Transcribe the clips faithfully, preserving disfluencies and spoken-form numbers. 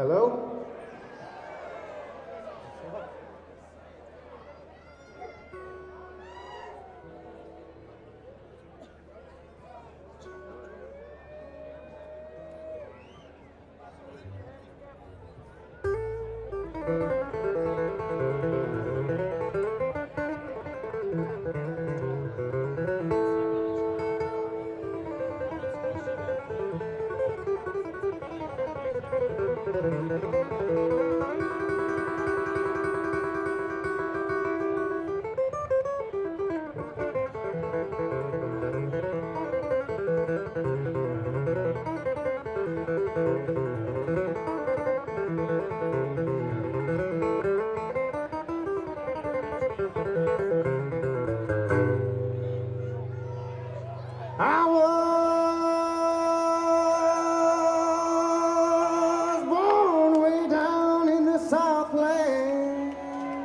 Hello? I was born way down in the Southland.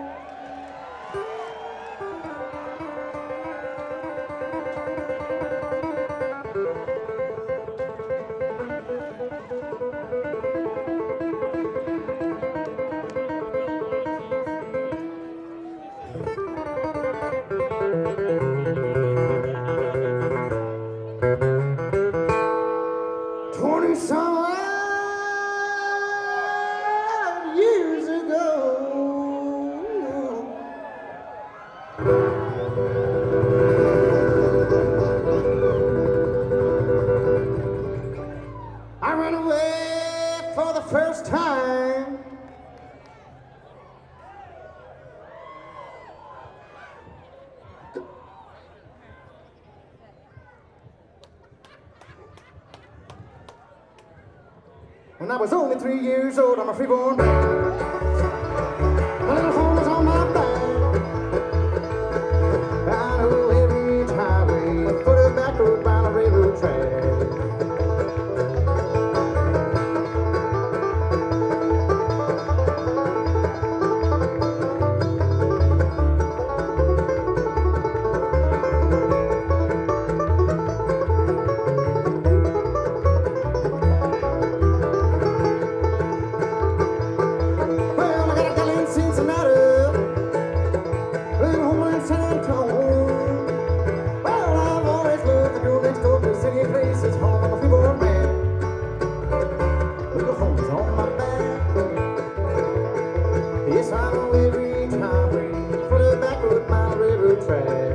Twenty some odd years ago, I ran away for the first time. When I was only three years old, I'm a freeborn man. My little home was on my back. I know every highway, a foot of back road by the railroad track. Yes, I know every highway for the back road, my railroad track.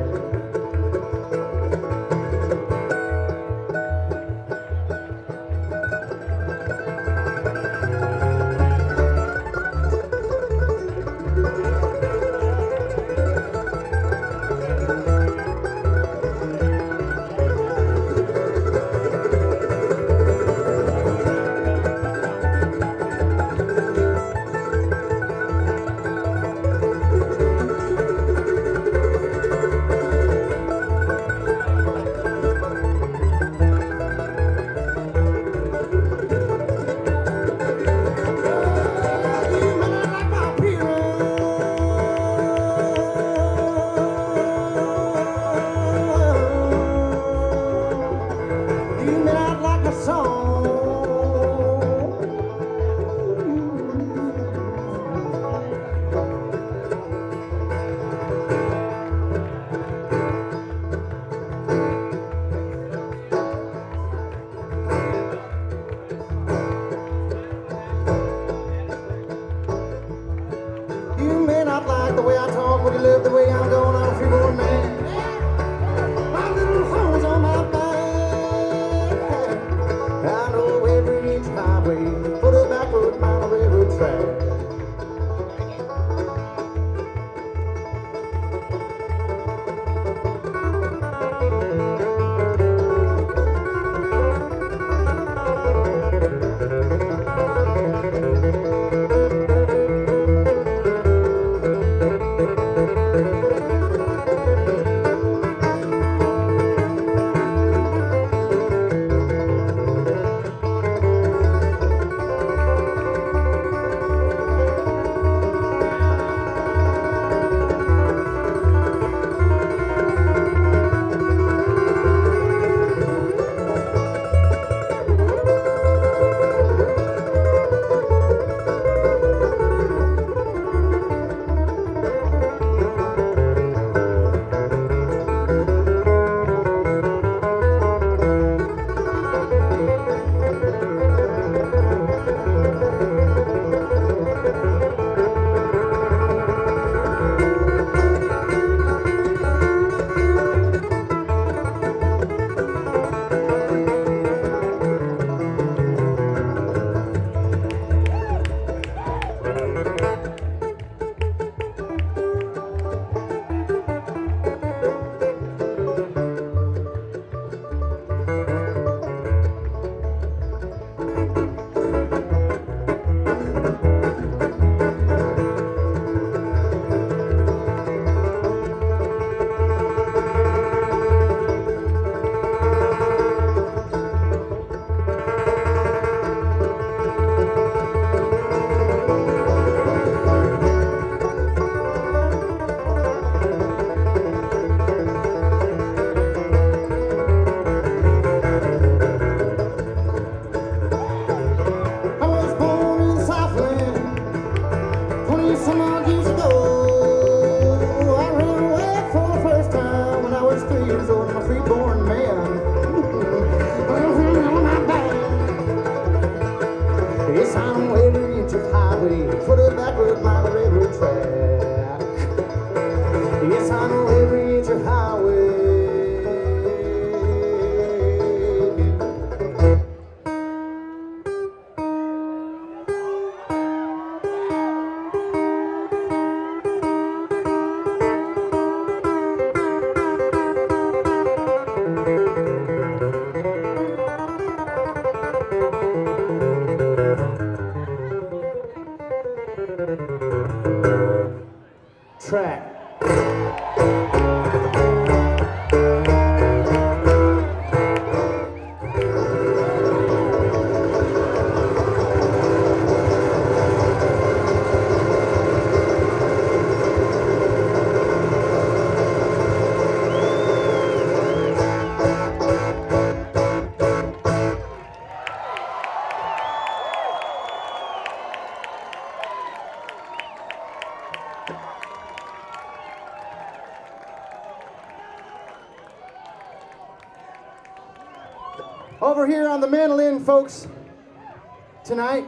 Over here on the mandolin, folks, tonight,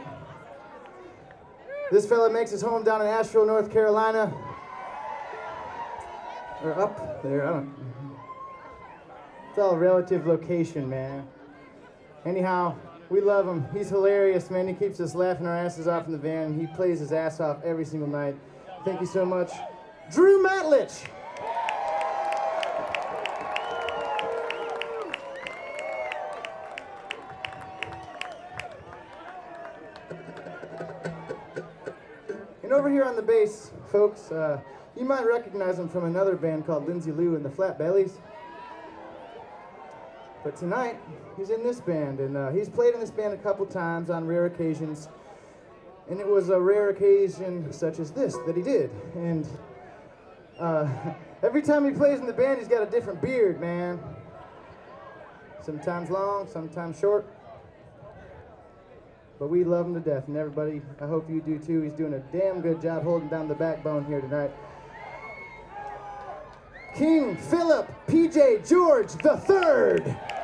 this fella makes his home down in Asheville, North Carolina. Or up there, I don't know. It's all relative location, man. Anyhow, we love him. He's hilarious, man. He keeps us laughing our asses off in the van. He plays his ass off every single night. Thank you so much. Drew Matlich. And over here on the bass, folks, uh, you might recognize him from another band called Lindsay Lou and the Flat Bellies. But tonight, he's in this band, and uh, he's played in this band a couple times on rare occasions. And it was a rare occasion such as this that he did. And uh, every time he plays in the band, he's got a different beard, man. Sometimes long, sometimes short. But we love him to death, and everybody, I hope you do too. He's doing a damn good job holding down the backbone here tonight. King Philip P J George the third.